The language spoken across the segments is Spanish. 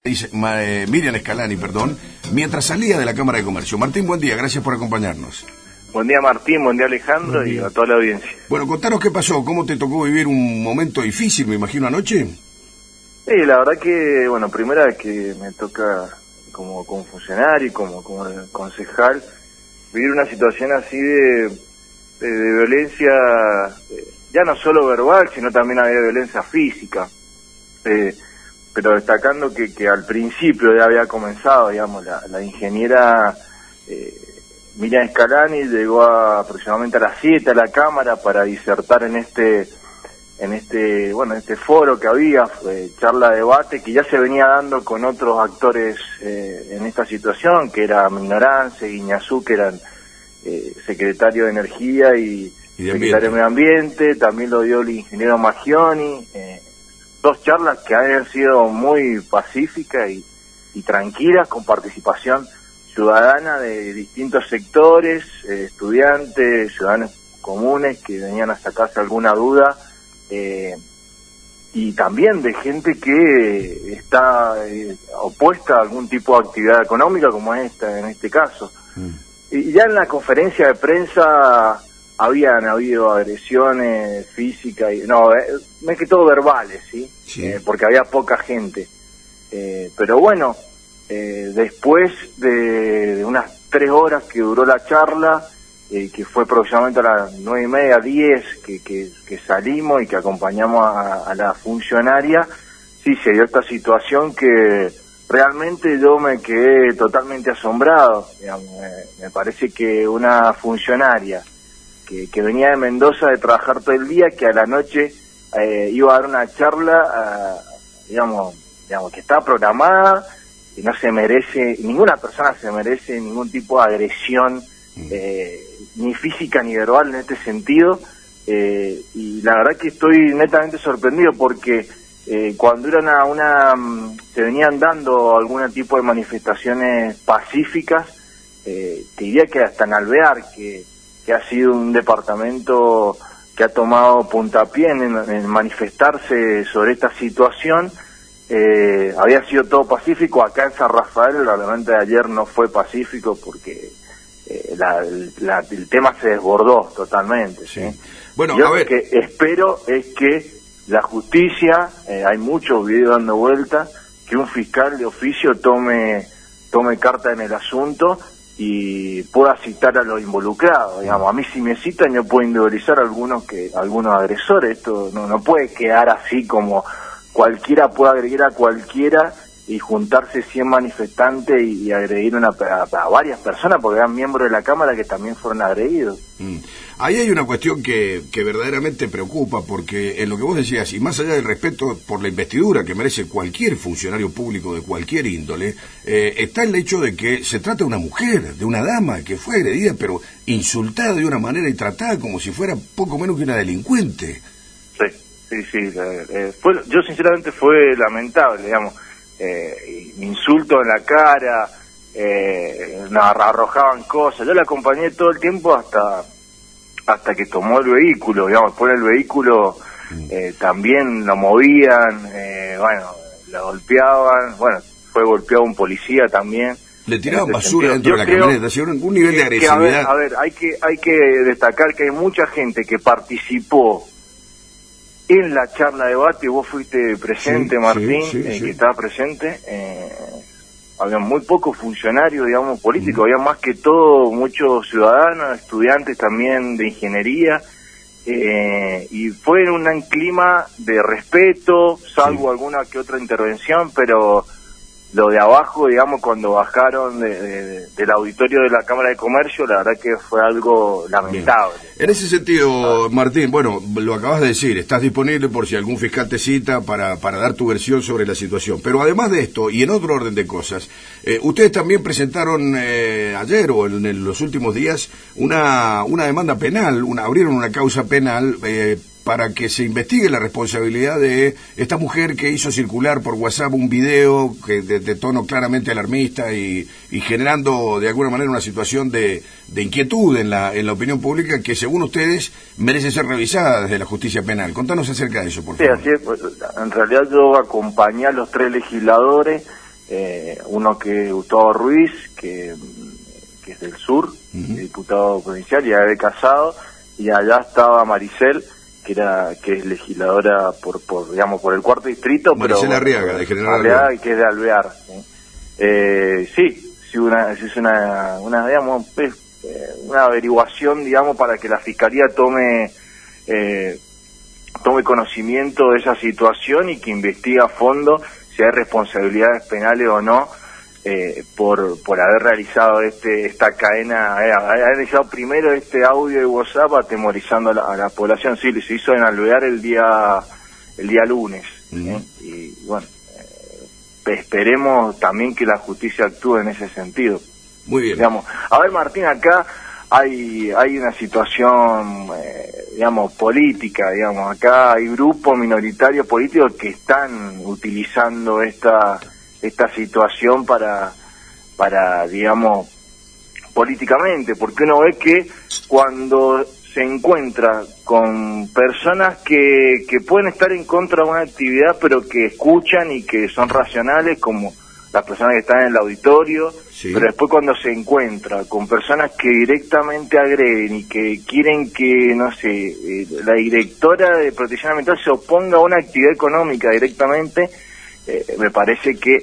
Dice Miriam Scalani, perdón, mientras salía de la Cámara de Comercio. Martín, buen día, gracias por acompañarnos. Buen día, Martín, buen día, Alejandro, y a toda la audiencia. Bueno, contanos qué pasó, cómo te tocó vivir un momento difícil, me imagino, anoche. Sí, la verdad que, bueno, primera vez que me toca como funcionario y como concejal vivir una situación así de violencia, ya no solo verbal, sino también había violencia física. Pero destacando que al principio ya había comenzado, digamos, la ingeniera Miriam Scalani llegó aproximadamente a las 7 a la Cámara para disertar en este foro que había, charla, debate, que ya se venía dando con otros actores en esta situación, que era Mignorance, Guiñazú, que eran secretario de Energía y secretario de Medio Ambiente, también lo dio el ingeniero Maggioni, dos charlas que han sido muy pacíficas y tranquilas, con participación ciudadana de distintos sectores, estudiantes, ciudadanos comunes que venían a sacarse alguna duda, y también de gente que está opuesta a algún tipo de actividad económica como esta, en este caso. Y ya en la conferencia de prensa habían habido agresiones físicas, más que todo verbales, ¿sí? Porque había poca gente. Pero bueno, después de unas 3 horas que duró la charla, que fue aproximadamente a las 9:30, 10, que salimos y que acompañamos a la funcionaria, sí se dio esta situación que realmente yo me quedé totalmente asombrado. Digamos, me parece que una funcionaria que venía de Mendoza de trabajar todo el día, que a la noche iba a dar una charla, digamos que está programada, y no se merece, ninguna persona se merece ningún tipo de agresión, ni física ni verbal en este sentido, y la verdad que estoy netamente sorprendido porque cuando se venían dando algún tipo de manifestaciones pacíficas, te diría que hasta en Alvear, que ha sido un departamento que ha tomado puntapié en manifestarse sobre esta situación, había sido todo pacífico. Acá en San Rafael, realmente ayer no fue pacífico porque el tema se desbordó totalmente. ¿sí? Bueno, yo lo que espero es que la justicia, hay muchos videos dando vuelta, que un fiscal de oficio tome carta en el asunto y pueda citar a los involucrados. Digamos, a mí si me citan yo puedo individualizar a algunos agresores. Esto no puede quedar así como cualquiera puede agredir a cualquiera y juntarse 100 manifestantes y agredir a varias personas, porque eran miembros de la Cámara que también fueron agredidos. Ahí hay una cuestión que verdaderamente preocupa, porque en lo que vos decías, y más allá del respeto por la investidura que merece cualquier funcionario público de cualquier índole, está el hecho de que se trata de una mujer, de una dama que fue agredida, pero insultada de una manera y tratada como si fuera poco menos que una delincuente. Sí, yo sinceramente fue lamentable, digamos. Insultos en la cara, nos arrojaban cosas. Yo la acompañé todo el tiempo hasta que tomó el vehículo, digamos. Después el vehículo también lo movían, lo golpeaban, fue golpeado un policía también. Le tiraban basura dentro de la camioneta, ¿sí? Un nivel de agresividad. A ver, hay que destacar que hay mucha gente que participó en la charla de debate. Vos fuiste presente, Martín, que estaba presente. Había muy pocos funcionarios, digamos, políticos, había más que todo muchos ciudadanos, estudiantes también de ingeniería, y fue en un clima de respeto, salvo alguna que otra intervención, pero lo de abajo, digamos, cuando bajaron del auditorio de la Cámara de Comercio, la verdad que fue algo lamentable. Bien. En ese sentido, Martín, bueno, lo acabas de decir, estás disponible por si algún fiscal te cita para dar tu versión sobre la situación. Pero además de esto, y en otro orden de cosas, ustedes también presentaron ayer o en los últimos días una demanda penal, abrieron una causa penal para que se investigue la responsabilidad de esta mujer que hizo circular por WhatsApp un video de tono claramente alarmista y generando de alguna manera una situación de inquietud en la opinión pública que según ustedes merece ser revisada desde la justicia penal. Contanos acerca de eso, por favor. Sí, así es. Pues, en realidad yo acompañé a los 3 legisladores uno que es Gustavo Ruiz, que es del sur, diputado provincial, y Abe Casado, y allá estaba Maricel, que es legisladora por el cuarto distrito, Maricel pero Arriaga, de General Arriaga, Alvear. que es de Alvear. Sí, una digamos, una averiguación, digamos, para que la Fiscalía tome conocimiento de esa situación y que investigue a fondo si hay responsabilidades penales o no por haber realizado esta cadena, haber realizado primero este audio de WhatsApp atemorizando a la población. Sí, se hizo en Alvear el día lunes. Y bueno, esperemos también que la justicia actúe en ese sentido. Muy bien. Digamos, a ver, Martín, acá hay una situación, política, acá hay grupos minoritarios políticos que están utilizando esta situación para, digamos, políticamente, porque uno ve que cuando se encuentra con personas que pueden estar en contra de una actividad, pero que escuchan y que son racionales, como las personas que están en el auditorio, sí. Pero después cuando se encuentra con personas que directamente agreden y que quieren que, no sé, la directora de protección ambiental se oponga a una actividad económica directamente, me parece que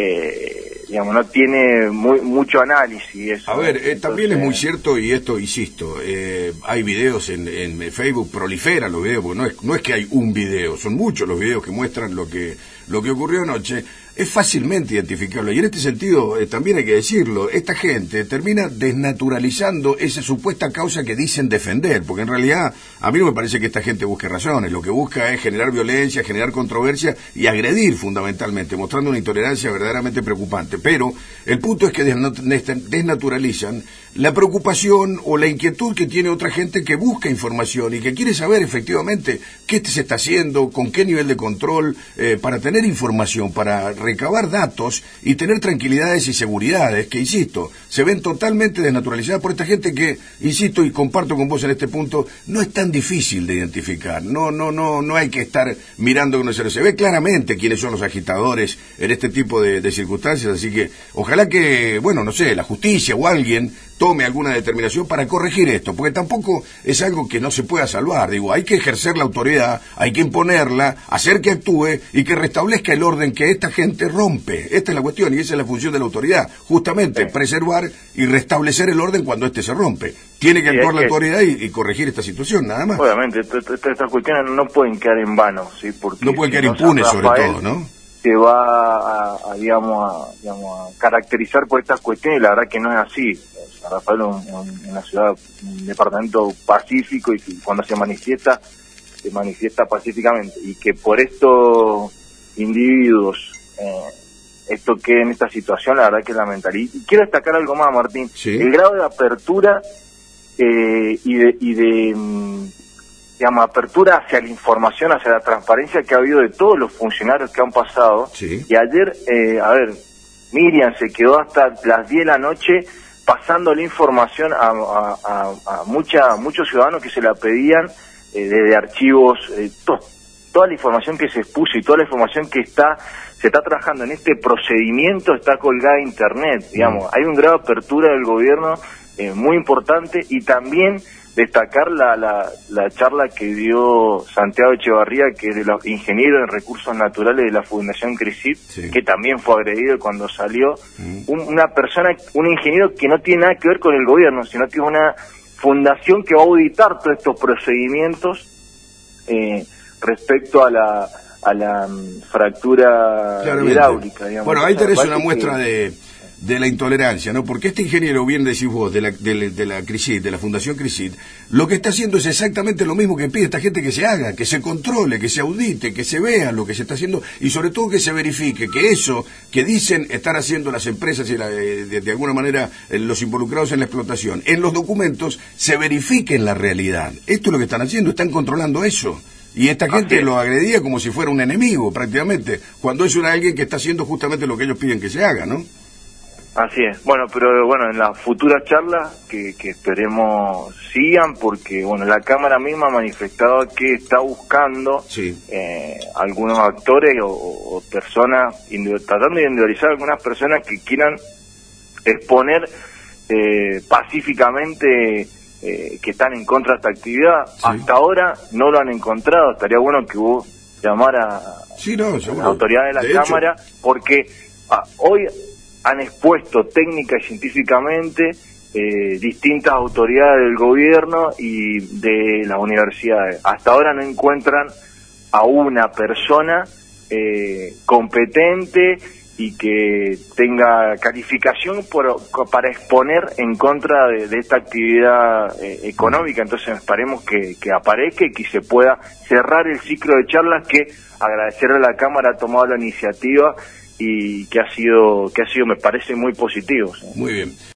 no tiene mucho análisis eso. A ver, también es muy cierto, y esto insisto, hay videos en Facebook, proliferan los videos, porque no es que hay un video, son muchos los videos que muestran lo que ocurrió anoche. Es fácilmente identificarlo, y en este sentido también hay que decirlo, esta gente termina desnaturalizando esa supuesta causa que dicen defender, porque en realidad a mí no me parece que esta gente busque razones, lo que busca es generar violencia, generar controversia y agredir fundamentalmente, mostrando una intolerancia verdaderamente preocupante. Pero el punto es que desnaturalizan la preocupación o la inquietud que tiene otra gente que busca información y que quiere saber efectivamente qué se está haciendo, con qué nivel de control, para tener información, para recabar datos y tener tranquilidades y seguridades que, insisto, se ven totalmente desnaturalizadas por esta gente que, insisto y comparto con vos en este punto, no es tan difícil de identificar, no hay que estar mirando con el se ve claramente quiénes son los agitadores en este tipo de circunstancias, así que ojalá que, la justicia o alguien tome alguna determinación para corregir esto, porque tampoco es algo que no se pueda salvar. Digo, hay que ejercer la autoridad, hay que imponerla, hacer que actúe y que restablezca el orden que esta gente rompe. Esta es la cuestión y esa es la función de la autoridad, justamente preservar y restablecer el orden cuando este se rompe. Tiene que actuar la autoridad y corregir esta situación, nada más. Obviamente, estas cuestiones no pueden quedar en vano, ¿sí? Porque no pueden quedar impunes, sobre todo, ¿no? Se va a caracterizar por estas cuestiones y la verdad que no es así. San Rafael es una ciudad, un departamento pacífico y cuando se manifiesta pacíficamente, y que por estos individuos esto quede en esta situación, la verdad que es lamentable. Y quiero destacar algo más, Martín. ¿Sí? El grado de apertura y de apertura hacia la información, hacia la transparencia que ha habido de todos los funcionarios que han pasado. Sí. Y ayer, Miriam se quedó hasta las 10 de la noche pasando la información a muchos ciudadanos que se la pedían desde archivos, toda la información que se expuso y toda la información que se está trabajando en este procedimiento está colgada en internet, hay un grado de apertura del gobierno muy importante. Y también destacar la charla que dio Santiago Echevarría, que es de los ingenieros en recursos naturales de la Fundación CRECIT, sí, que también fue agredido cuando salió. Un ingeniero que no tiene nada que ver con el gobierno, sino que es una fundación que va a auditar todos estos procedimientos respecto a la fractura hidráulica, digamos. Bueno, ahí tenés una muestra de la intolerancia, ¿no? Porque este ingeniero, bien decís vos, de la CRECIT, de la Fundación CRECIT, lo que está haciendo es exactamente lo mismo que pide esta gente que se haga, que se controle, que se audite, que se vea lo que se está haciendo y sobre todo que se verifique que eso que dicen estar haciendo las empresas y de alguna manera los involucrados en la explotación, en los documentos se verifique en la realidad. Esto es lo que están haciendo, están controlando eso. Y esta gente lo agredía como si fuera un enemigo, prácticamente, cuando es alguien que está haciendo justamente lo que ellos piden que se haga, ¿no? Así es. Bueno, pero bueno, en las futuras charlas que esperemos sigan, porque bueno, la Cámara misma ha manifestado que está buscando Sí. algunos actores o personas, tratando de individualizar algunas personas que quieran exponer pacíficamente que están en contra de esta actividad. Sí. Hasta ahora no lo han encontrado. Estaría bueno que vos llamara Sí, no, a las seguro. autoridades de la Cámara, porque hoy han expuesto técnica y científicamente distintas autoridades del gobierno y de las universidades. Hasta ahora no encuentran a una persona competente y que tenga calificación para exponer en contra de esta actividad económica. Entonces esperemos que aparezca y que se pueda cerrar el ciclo de charlas, que agradecerle a la Cámara ha tomado la iniciativa y que ha sido me parece muy positivo. Muy bien.